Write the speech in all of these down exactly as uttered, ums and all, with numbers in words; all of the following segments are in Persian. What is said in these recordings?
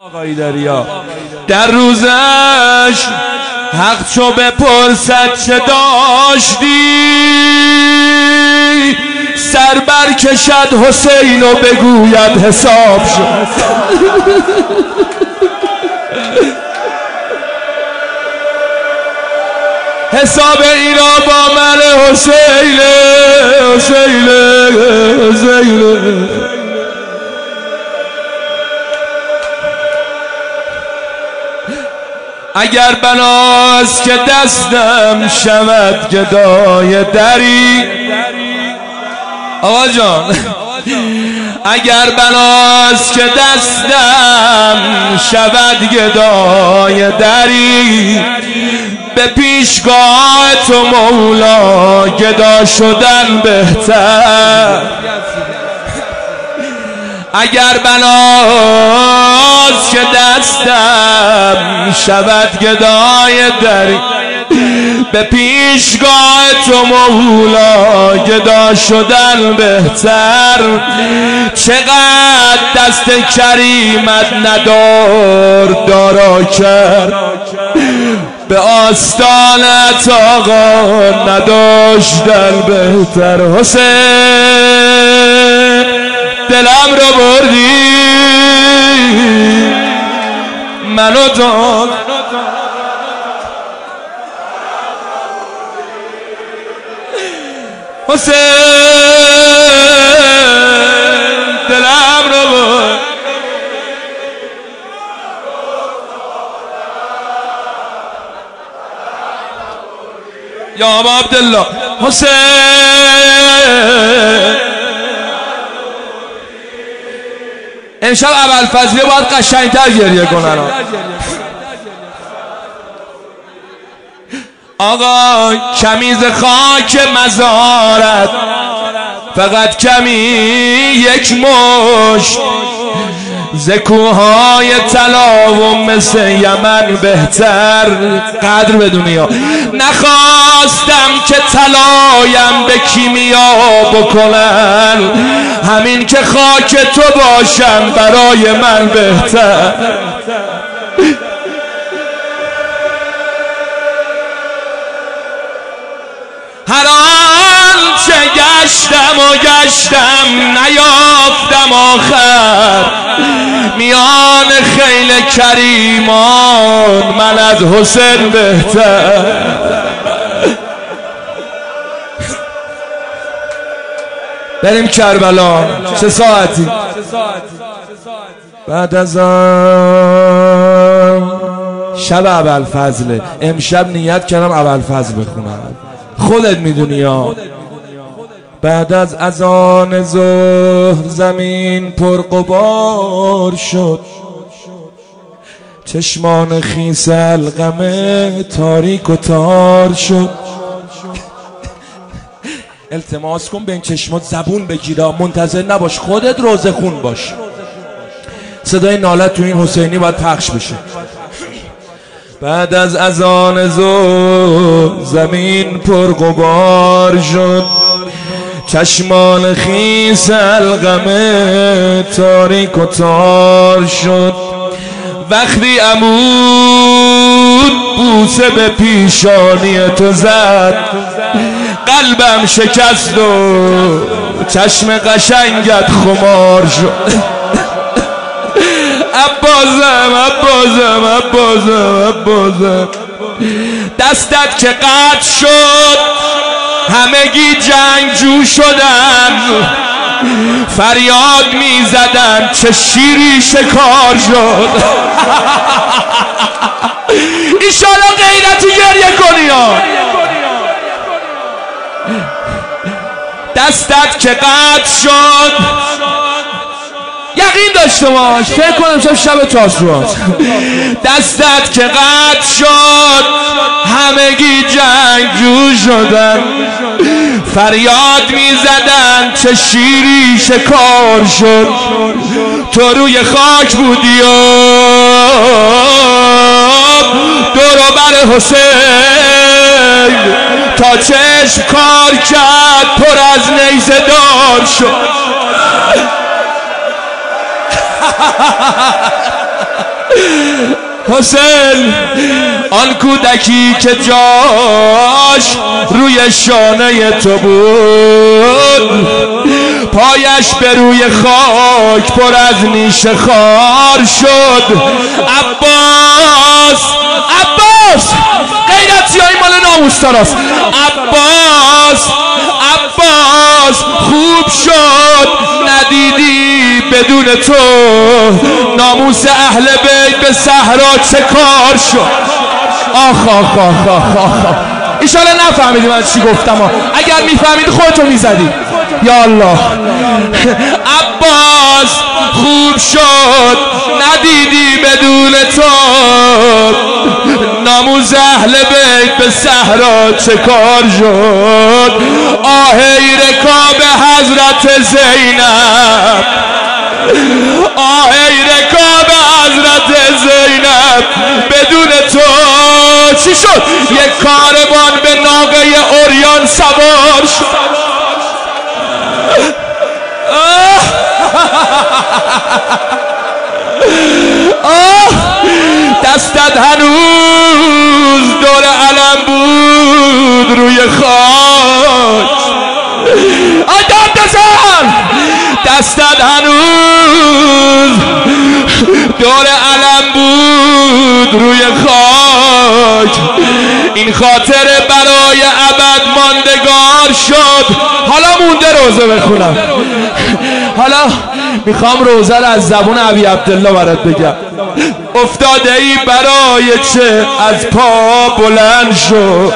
آقای دریا در روزش حق چو بپرسد چه داشتی سر برکشد حسین و بگوید حساب شد. حساب اینا با من حسین حسین حسین. اگر بناست که دستم شود گدای دری آقا جان اگر بناست که دستم شود گدای دری به پیشگاه تو مولا گدا شدن بهتر. اگر بناست که دستم شود گدای دری به پیشگاه تو مولا گدا شدن بهتر. چقدر دست کریمت ندار دارا کرد به آستانت آقا نداشتن بهتر. حسین دلم رو بردی منو تو حسین دلم رو برد یا ابا عبدالله حسین امشب ابوالفضلی باید قشنگتر گریه کنن. آقا کمی ز خاک مزارت فقط کمی یک مشت ز کوههای طلا و مثل یمن بهتر. قدر بدونی ها نخواستم که طلایم به کیمیا بکنن همین که خاک تو باشم برای من بهتر. هر آنچه گشتم و گشتم نیافتم آخر میان خیل کریمان من از حسین بهتر. بریم کربلا چه ساعتی؟ بعد از آن شب ابوالفضل امشب نیت کردم ابوالفضل بخونم خودت میدونی ها. بعد از اذان ظهر زمین پرغبار شد چشمان خیس القمه تاریک و تار شد. التماس کن به این چشمات زبون بگیرا منتظر نباش خودت روزه خون باش. صدای نالت تو این حسینی باید پخش بشه. بعد از اذان ظهر زمین پرغبار شد چشمان خیس القمه تاریک و تار شد. وقتی عمود بوسه به پیشانی تو زد قلبم شکست و چشم قشنگت خمار شد. عباسم عباسم عباسم عباسم دستت که قطع شد همگی جنگجو شدن فریاد می زدن چه شیری شکار شد. ایشالا غیرتی گریه کنی ها. دستت که قطع شد یقین داشته باش فکر کنم شب شب تاسوعات. دستت که قطع شد همگی جنگجو شدن فریاد می زدن چه شیری شکار شد. تو روی خاک بودی و دور و بر حسین تا چشم کار کرد پر از نیزه دار شد. حسین آن کودکی که جاش روی شانه تو بود، پایش به روی خاک پر از نیش خار شد. عباس عباس غیرتی های مال ناموس‌داراست. عباس عباس خوب شد ندیدی بدون تو ناموس اهل بیت به صحرا چه کار شد. آخ آخ آخ آخ آخ ایشالا نفهمیدی من چی گفتم ها. اگر میفهمیدی خودتو میزدی. یا الله. عباس خوب شد ندیدی بدون تو ناموس اهل بیت به صحرا چه کار شد. آهی رکاب حضرت زینب، آهی رکاب حضرت زینب بدون تو چی شد. یک کاروان به ناقه اوریان سوار شد. آه دستت هنوز دور علم بود روی خاک. آدم بزن دستت هنوز دور علم بود روی خاک. این خاطر برای ابد ماندگار شد. حالا مونده روزه بخونم. حالا میخوام روزه رو از زبون ابی عبدالله برات بگم. افتاده ای برای چه از پا بلند شد.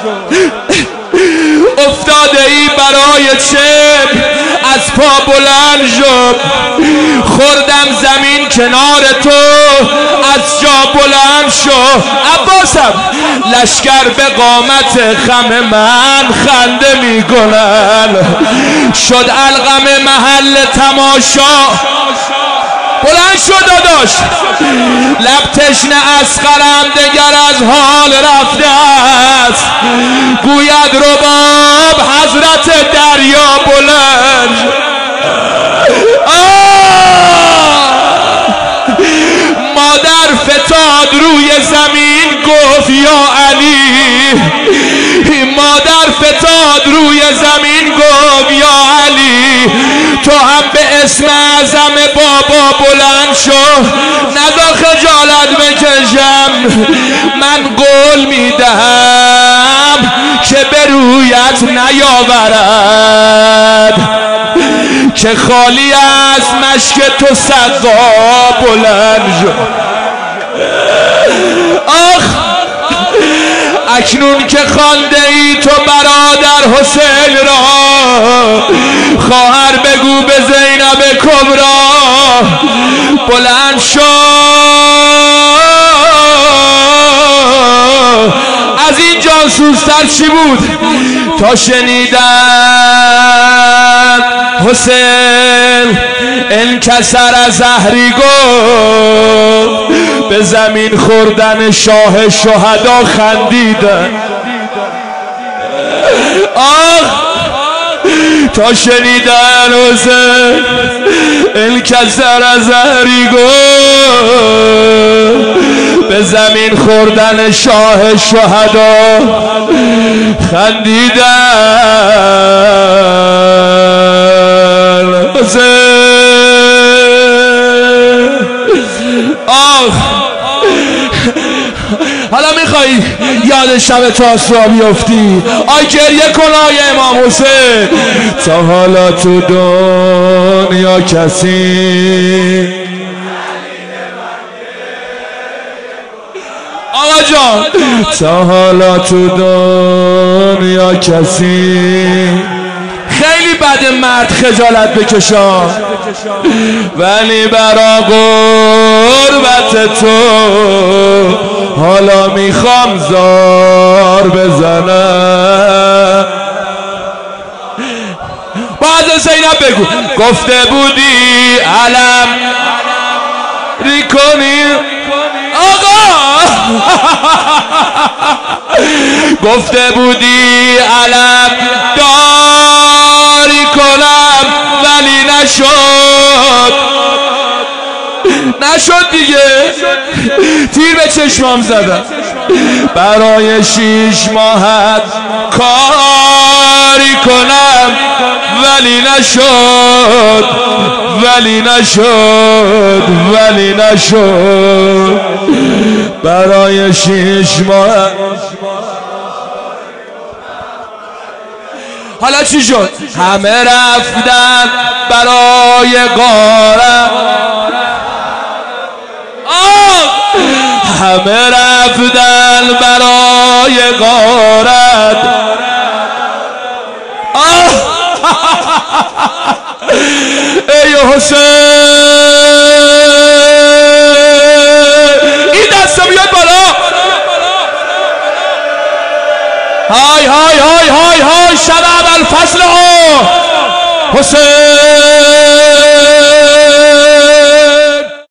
افتاده ای برای چه از پا بلند شد. خوردم زمین کنار تو از جا بلند شد. عباسم لشکر به قامت خم من خنده میکنن. شد القم محل تماشا. بلند شد داداش. لب تشنه اسقرم دگر از حال رفته است. گوید رباب حضرت دریا بلند. مادر فتاد روی زمین گفت یا علی. مادر فتاد روی زمین گفت یا علی تو هم به اسم اعظم بابا بلند شو. نذار خجالت بکشم. من قول میدهم که به رویت نیاورد که خالی از مشک تو سقا بلند شو. آخ اکنون که خوانده ای تو برادر حسین را، خواهر بگو به زینب کبرا بلند شو. از این جاسوستر چی بود تا شنیدن حسین انکسر از زهری گفت به زمین خوردن شاه شهدا خندیدن. آخ تا شنیدن حسین انکسر از زهری گفت به زمین خوردن شاه شهدا خندیدن. حسین آخ حالا میخوایی یاد شب تاسوعا بیفتی؟ آی گریه کن آی امام حسین. تا حالا تو دنیا کسی آقا جان تا حالا تو دنیا کسی خیلی بد مرد خجالت بکشان، ولی برا غربت تو حالا میخوام زار بزنم. باز زینب بگو گفته بودی علم ریکنی آقا گفته بودی علم داری کنم ولی نشد نشد دیگه. تیر به چشمام زدم. برای شیش ماهت کاری کنم ولی نشد، ولی نشد، ولی نشد. برای شیش ماهت. حالا چی شد؟ همه رفتن برای غارت، همه رفتن برای غارت. ای حسین، این دستا بیاد بالا. های های های های های شب اول فصل ها. حسین